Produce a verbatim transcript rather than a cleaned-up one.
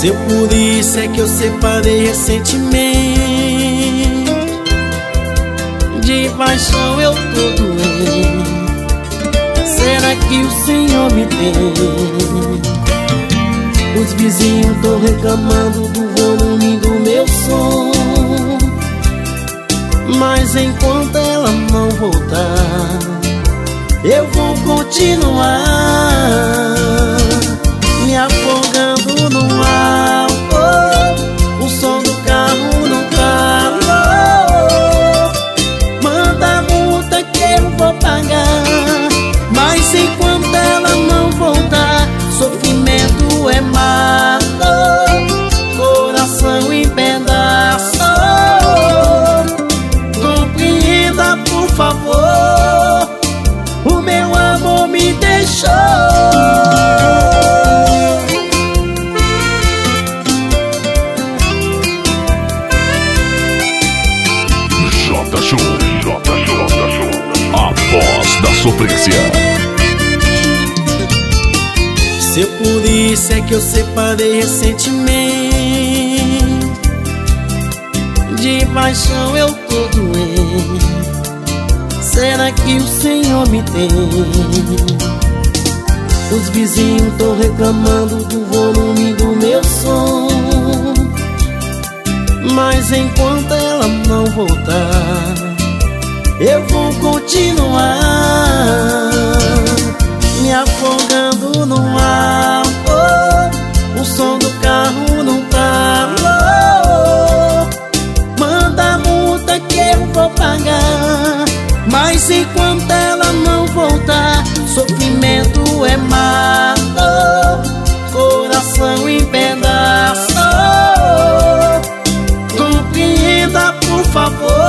Se eu por isso é que eu separei recentemente. De paixão eu tô doente. Será que o Senhor me tem? Os vizinhos tão reclamando do volume do meu som, mas enquanto ela não voltar, eu vou continuar me afogando no álcool. O som do carro não calou. Manda a multa que eu vou pagar, mas enquanto ela não voltar, sofrimento é mato, coração em pedaços. Compreenda, por favor, o meu amor me deixou. J Show, J Show, J Show, a voz da sofrência. Se eu por isso é que eu separei recentemente. De paixão eu tô doente. Será que o Senhor me tem? Os vizinhos tão reclamando do volume do meu som, mas enquanto ela não voltar, eu vou continuar me afogando no álcool. O som do carro não calou. Manda a multa que eu vou pagar, mas enquanto ela não voltar, sofrimento é mato, coração em pedaços. Compreenda, por favor,